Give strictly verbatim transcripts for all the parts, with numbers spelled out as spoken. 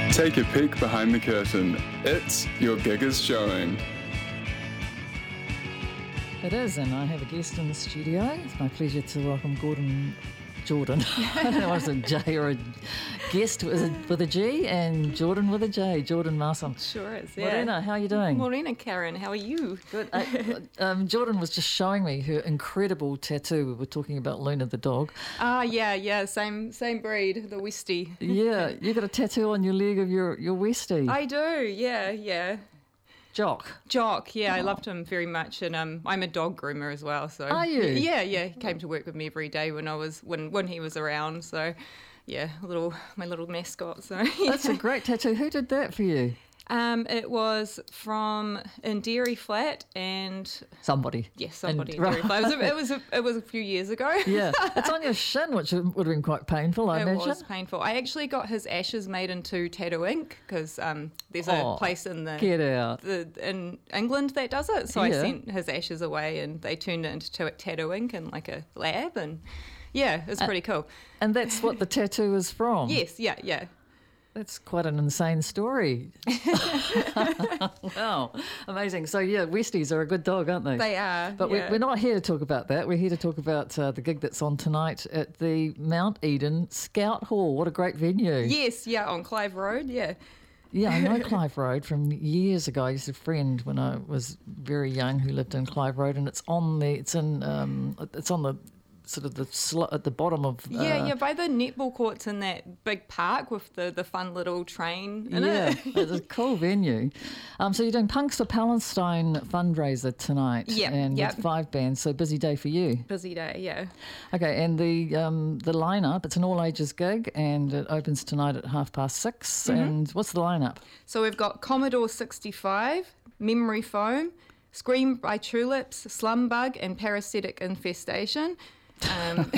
Take a peek behind the curtain. It's Your Gig is Showing. It is, and I have a guest in the studio. It's my pleasure to welcome Gordon Jordan. I don't know if it's a J or a guest with a, with a G, and Jordan with a J, Jordan Marsam. Sure is, yeah. Morena, how are you doing? Morena, Karen, how are you? Good. Uh, um, Jordan was just showing me her incredible tattoo. We were talking about Luna the dog. Ah, uh, yeah, yeah, same same breed, the Westie. Yeah, you got a tattoo on your leg of your, your Westie. I do, yeah, yeah. Jock. Jock, yeah, oh. I loved him very much, and um, I'm a dog groomer as well. So are you? Yeah, yeah. He came to work with me every day when I was when when he was around. So, yeah, little my little mascot. So yeah. That's a great tattoo. Who did that for you? Um, it was from in Dairy Flat and somebody. Yes, somebody and, in Dairy Flat. It was, a, it was a it was a few years ago. Yeah, it's on your shin, which would have been quite painful. I it imagine. It was painful. I actually got his ashes made into tattoo ink because um, there's a oh, place in the get out the in England that does it. So yeah. I sent his ashes away, and they turned it into tattoo ink in like a lab, and yeah, it's pretty uh, cool. And that's what the tattoo is from. Yes, yeah, yeah. That's quite an insane story. Wow, amazing. So, yeah, Westies are a good dog, aren't they? They are, But yeah. we're, we're not here to talk about that. We're here to talk about uh, the gig that's on tonight at the Mount Eden Scout Hall. What a great venue. Yes, yeah, on Clive Road, yeah. Yeah, I know Clive Road from years ago. I used to have a friend when I was very young who lived in Clive Road, and it's on the, it's in, um, it's on the, sort of the sl- at the bottom of uh, yeah yeah by the netball courts in that big park with the, the fun little train in yeah, it. It's a cool venue. Um, so you're doing Punks for Palestine fundraiser tonight, yeah, and yep. with five bands. So busy day for you. Busy day, yeah. Okay, and the um, the lineup. It's an all ages gig, and it opens tonight at half past six. Mm-hmm. And what's the lineup? So we've got Commodore sixty-five, Memory Foam, Scream by Tulips, Slumbug, and Parasitic Infestation. Um,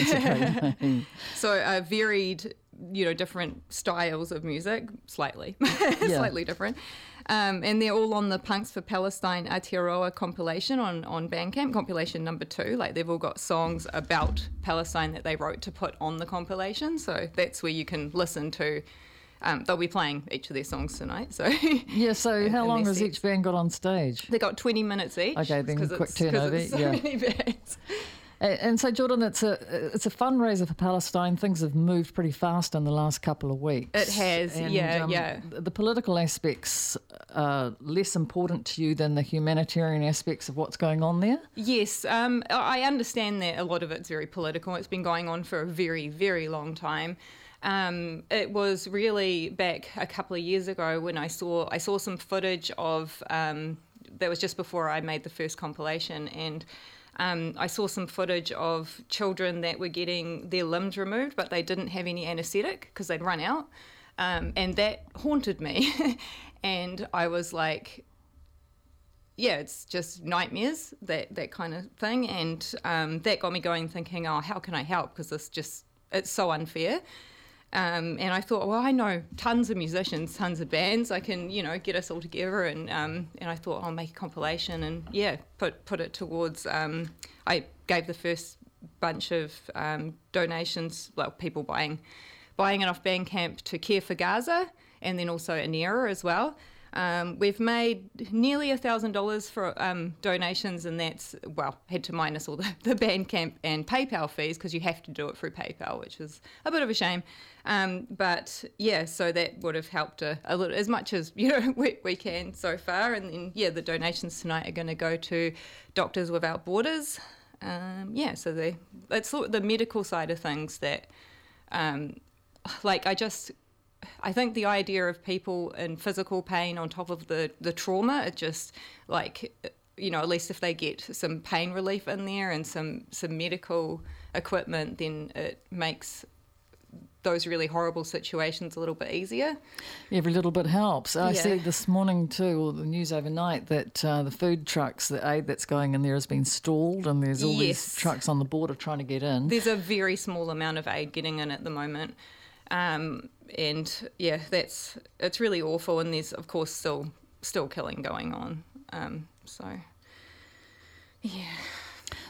so uh, varied, you know, different styles of music, slightly, yeah. slightly different. Um, and they're all on the Punks for Palestine Aotearoa compilation on, on Bandcamp, compilation number two. Like, they've all got songs about Palestine that they wrote to put on the compilation. So that's where you can listen to. Um, they'll be playing each of their songs tonight. So yeah. So how long has sets. each band got on stage? They got twenty minutes each. Okay, then quick it's, turnover. It's so yeah. many bands. And so, Jordan, it's a it's a fundraiser for Palestine. Things have moved pretty fast in the last couple of weeks. It has, and, yeah, um, yeah. The political aspects are less important to you than the humanitarian aspects of what's going on there? Yes, um, I understand that a lot of it's very political. It's been going on for a very, very long time. Um, it was really back a couple of years ago when I saw I saw some footage of um, that was just before I made the first compilation, and Um, I saw some footage of children that were getting their limbs removed, but they didn't have any anaesthetic because they'd run out. Um, and that haunted me. And I was like, yeah, it's just nightmares, that, that kind of thing. And um, that got me going thinking, oh, how can I help? Because this just, it's so unfair. Um, and I thought, well, I know tons of musicians, tons of bands. I can, you know, get us all together. And um, and I thought I'll make a compilation and, yeah, put put it towards. Um, I gave the first bunch of um, donations, well, people buying buying it off Bandcamp to Care for Gaza, and then also Anera as well. Um, we've made nearly a thousand dollars for um, donations, and that's, well, had to minus all the, the Bandcamp and PayPal fees because you have to do it through PayPal, which is a bit of a shame. Um, but yeah, so that would have helped a, a little, as much as you know we, we can so far. And then yeah, the donations tonight are going to go to Doctors Without Borders. Um, yeah, so they it's sort of the medical side of things that, um, like I just. I think the idea of people in physical pain on top of the, the trauma, it just, like, you know, at least if they get some pain relief in there and some, some medical equipment, then it makes those really horrible situations a little bit easier. Every little bit helps. I yeah. see this morning too, or the news overnight, that uh, the food trucks, the aid that's going in there has been stalled, and there's all yes. these trucks on the border trying to get in. There's a very small amount of aid getting in at the moment. Um, and yeah, that's it's really awful, and there's of course still still killing going on. Um, so yeah.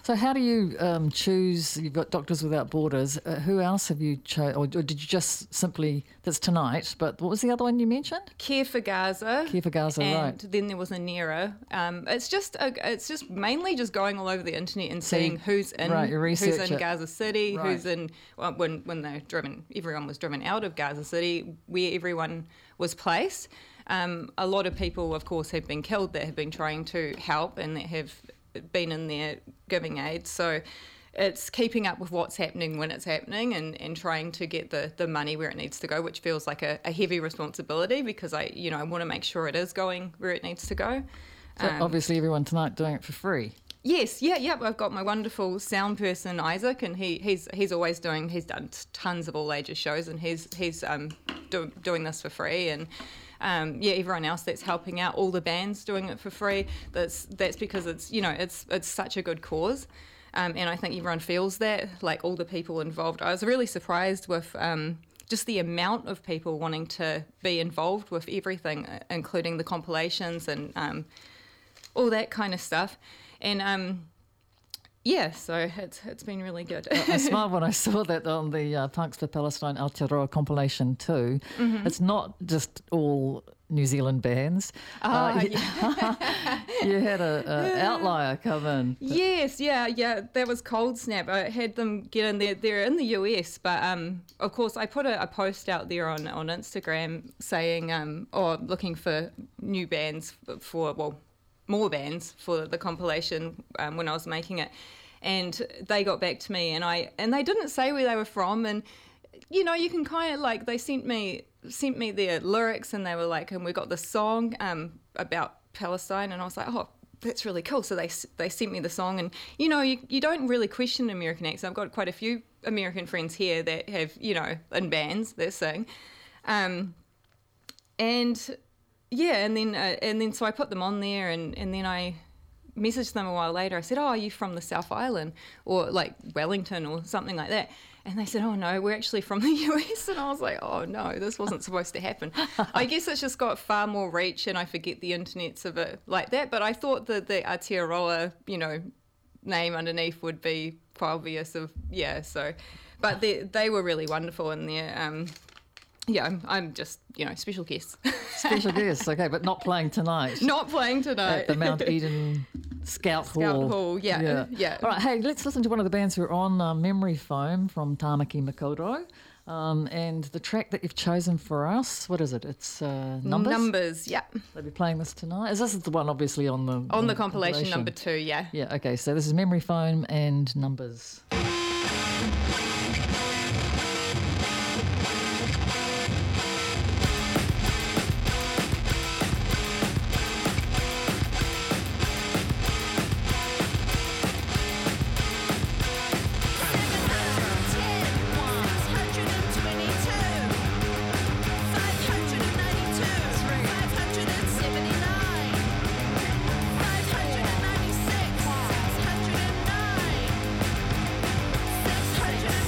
So how do you um, choose? You've got Doctors Without Borders. Uh, who else have you chosen, or, or did you just simply? That's tonight. But what was the other one you mentioned? Care for Gaza. Care for Gaza, and right? Then there was Anera. Um, it's just a, it's just mainly just going all over the internet and So seeing you- who's in right, you who's research in it. Gaza City, Right. who's in well, when when they're driven. Everyone was driven out of Gaza City, where everyone was placed. Um, a lot of people, of course, have been killed that have been trying to help and that have been in there giving aid. So it's keeping up with what's happening when it's happening and, and trying to get the, the money where it needs to go, which feels like a, a heavy responsibility because I, you know, I want to make sure it is going where it needs to go. So Um, obviously, everyone tonight doing it for free. Yes, yeah, yeah. I've got my wonderful sound person Isaac, and he, he's he's always doing. He's done tons of all ages shows, and he's he's um do, doing this for free, and um yeah, everyone else that's helping out, all the bands doing it for free. That's that's because it's you know it's it's such a good cause, um, and I think everyone feels that. Like all the people involved, I was really surprised with um. just the amount of people wanting to be involved with everything, including the compilations and um, all that kind of stuff. And um, yeah, so it's it's been really good. I smiled when I saw that on the uh, Punks for Palestine Aotearoa compilation too. Mm-hmm. It's not just all New Zealand bands. Ah, uh, you, you had a, a outlier come in. Yes, yeah, yeah. That was Cold Snap. I had them get in there. They're in the U S, but um, of course, I put a, a post out there on, on Instagram saying, um, or looking for new bands for, well, more bands for the compilation um, when I was making it, and they got back to me, and I and they didn't say where they were from, and you know, you can kind of like they sent me sent me their lyrics, and they were like, and we got this song um, about Palestine, and I was like, oh, that's really cool. So they they sent me the song, and you know, you, you don't really question American acts. I've got quite a few American friends here that have, you know, in bands that sing, um, and yeah, and then uh, and then so I put them on there, and, and then I messaged them a while later. I said, oh, are you from the South Island or like Wellington or something like that? And they said, oh no, we're actually from the U S. And I was like, oh no, this wasn't supposed to happen. I guess it's just got far more reach, and I forget the internet's a bit like that. But I thought that the Aotearoa, you know, name underneath would be quite obvious of, yeah, so. But they, they were really wonderful in there. Um, yeah, I'm, I'm just, you know, special guest. Special guests, okay, but not playing tonight. Not playing tonight. At the Mount Eden Scout Hall. Scout Hall, yeah, yeah. yeah. All right, hey, let's listen to one of the bands who are on uh, Memory Foam from Tāmaki Makaurau. Um, and the track that you've chosen for us, what is it? It's uh, Numbers? Numbers, yeah. They'll be playing this tonight. Is this the one obviously on the... On the compilation, compilation number two, yeah. Yeah, okay, so this is Memory Foam and Numbers. Five hundred ninety-six, six hundred nine, six hundred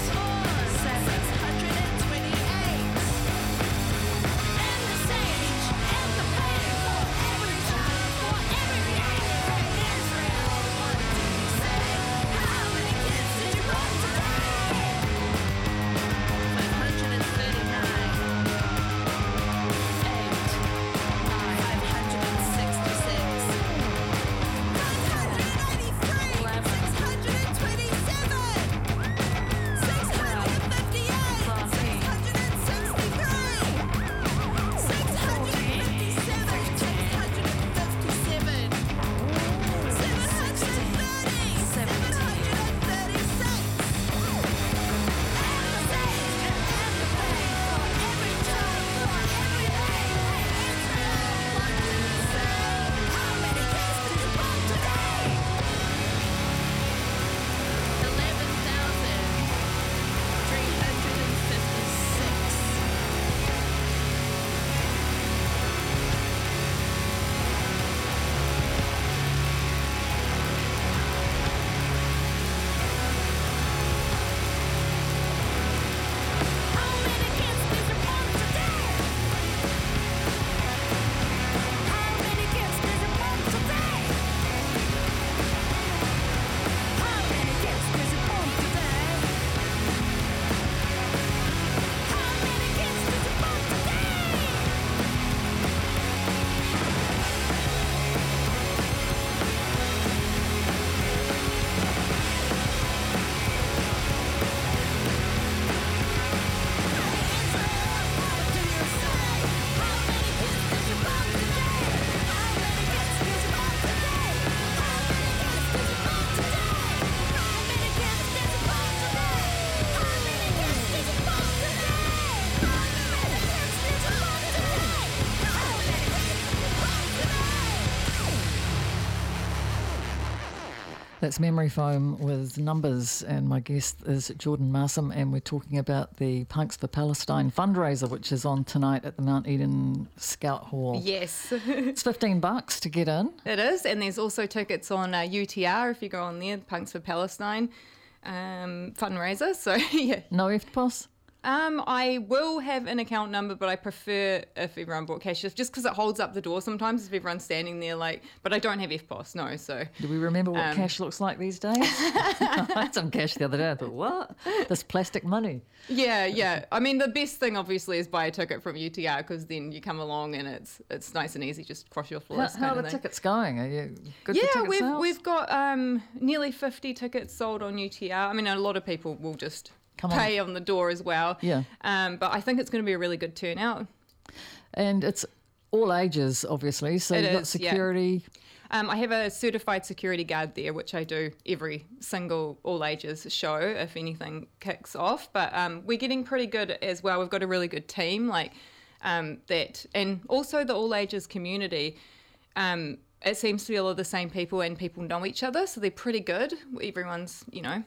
That's Memory Foam with Numbers, and my guest is Jordan Marsom, and we're talking about the Punks for Palestine fundraiser, which is on tonight at the Mount Eden Scout Hall. Yes. It's fifteen bucks to get in. It is, and there's also tickets on uh, U T R if you go on there, Punks for Palestine um, fundraiser. So, yeah. No E F T P O S? Um, I will have an account number, but I prefer if everyone bought cash, just because it holds up the door sometimes if everyone's standing there, like, but I don't have E F T P O S, no, so. Do we remember what um, cash looks like these days? I had some cash the other day. I thought, what? This plastic money. Yeah, yeah. I mean, the best thing, obviously, is buy a ticket from U T R, because then you come along and it's it's nice and easy, just cross your How, list. how are the kind of thing. tickets going? Are you good Yeah, for ticket we've sales? we've got um, nearly fifty tickets sold on U T R. I mean, a lot of people will just Come on. pay on the door as well. Yeah. Um, but I think it's going to be a really good turnout. And it's all ages, obviously. So It you've got is, yeah. security. Um, I have a certified security guard there, which I do every single all ages show if anything kicks off. But um, we're getting pretty good as well. We've got a really good team, like um, that, and also the all ages community. Um, it seems to be all of the same people, and people know each other, so they're pretty good. Everyone's, you know,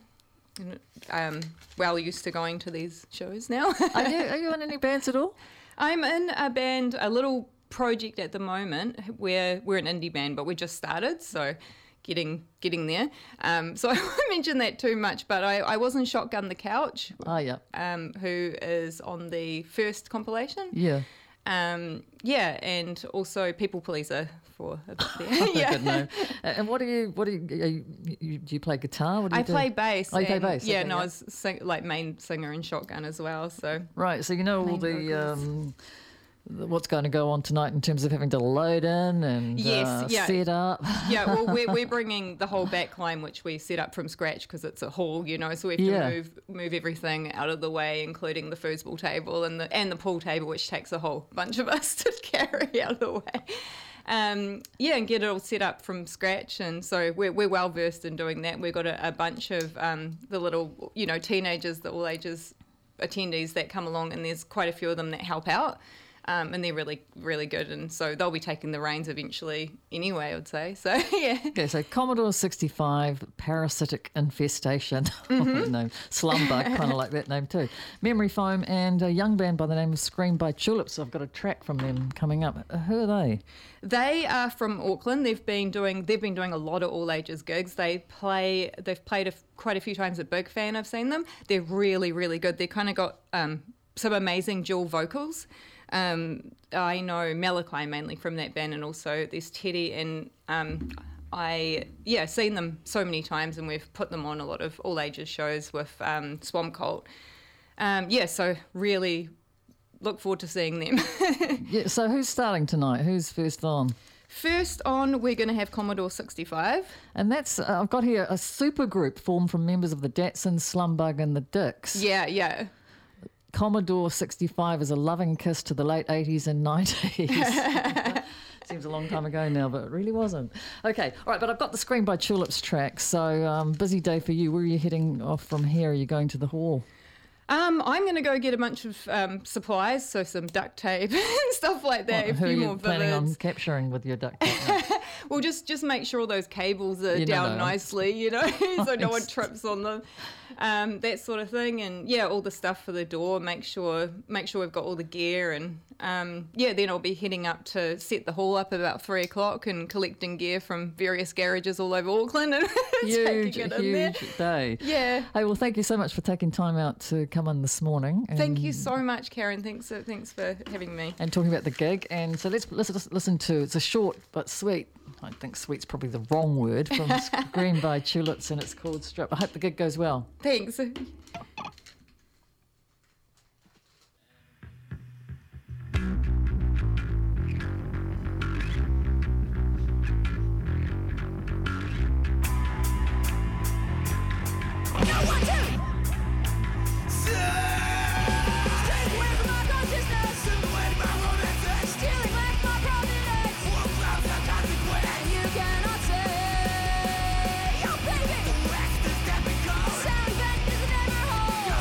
um, well used to going to these shows now. Are you, are you in any bands at all? I'm in a band, a little project at the moment where we're an indie band, but we just started, so getting getting there. Um, so I won't mention that too much, but I, I was in Shotgun the Couch, Oh, yeah. um, who is on the first compilation. Yeah. Um, yeah, and also People Pleaser for a bit there. yeah. Good name. And what do you, what do you, are you, you, do you play guitar? What do you I do? play bass. Oh, you play and- bass, Yeah, okay, no, yeah. I was sing, like main singer in Shotgun as well, so. Right, so you know all Main the, vocals. um, the- what's going to go on tonight in terms of having to load in and Yes, uh, yeah. set up. Yeah, well, we're, we're bringing the whole back line, which we set up from scratch because it's a hall, you know, so we have to Yeah. move move everything out of the way, including the foosball table and the and the pool table, which takes a whole bunch of us to carry out of the way. Um, yeah, and get it all set up from scratch. And so we're, we're well versed in doing that. We've got a, a bunch of um, the little, you know, teenagers, the all ages attendees that come along, and there's quite a few of them that help out. Um, and they're really, really good. And so they'll be taking the reins eventually anyway, I would say. So, yeah. Okay, so Commodore sixty-five, Parasitic Infestation, mm-hmm. name, Slumbug, kind of like that name too. Memory Foam, and a young band by the name of Scream by Tulips. I've got a track from them coming up. Uh, Who are they? They are from Auckland. They've been doing they've been doing a lot of all ages gigs. They play they've played a, quite a few times at Big Fan. I've seen them. They're really, really good. They kind of got um, some amazing dual vocals. Um, I know Malachi mainly from that band, and also there's Teddy, and um, I yeah seen them so many times, and we've put them on a lot of all ages shows with um, Swamp Cult. Um, yeah, so really look forward to seeing them. Yeah, so who's starting tonight? Who's first on? First on, we're going to have Commodore sixty-five. And that's, uh, I've got here a super group formed from members of the Datsuns, Slumbug and the Dicks. Yeah, yeah. Commodore sixty-five is a loving kiss to the late eighties and nineties. Seems a long time ago now, but it really wasn't. Okay, all right, but I've got the Scream by Tulips track, so um, busy day for you. Where are you heading off from here? Are you going to the hall? Um, I'm going to go get a bunch of um, supplies, so some duct tape and stuff like that. What, a who are few you more planning on villains. capturing with your duct tape? Well, just just make sure all those cables are You know, down no. nicely, you know, so no one Thanks. trips on them. Um, that sort of thing, and yeah, all the stuff for the door. Make sure make sure we've got all the gear, and um, yeah, then I'll be heading up to set the hall up about three o'clock and collecting gear from various garages all over Auckland and Huge, taking it in there. huge day. Yeah. Hey, well, thank you so much for taking time out to come in this morning. And, Thank you so much, Karen. Thanks, uh, thanks for having me. And talking about the gig. And so let's listen, listen to, it's a short but sweet, I think sweet's probably the wrong word, from Scream by Tulips, and it's called Strip. I hope the gig goes well. Thanks. Sound bent is never whole.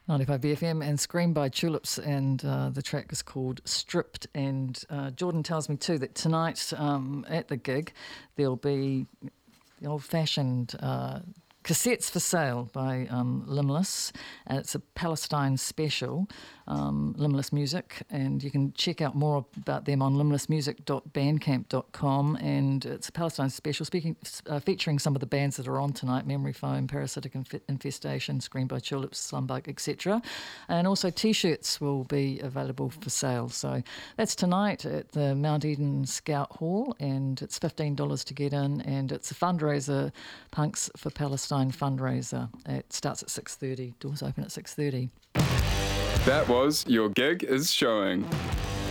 ninety-five B F M and Scream by Tulips, and uh, the track is called Stripped. And uh, Jordan tells me too that tonight um, at the gig there'll be the old-fashioned uh, cassettes for sale by um, Limbless. And it's a Palestine special, um, Limbless Music, and you can check out more about them on limbless music dot bandcamp dot com. And it's a Palestine special, speaking, uh, featuring some of the bands that are on tonight: Memory Foam, Parasitic Inf- Infestation, Scream by Tulips, Slumbug, et cetera. And also T-shirts will be available for sale. So that's tonight at the Mount Eden Scout Hall, and it's fifteen dollars to get in, and it's a fundraiser, Punks for Palestine fundraiser. It starts at six thirty. Doors open at six thirty. That was Your Gig is Showing.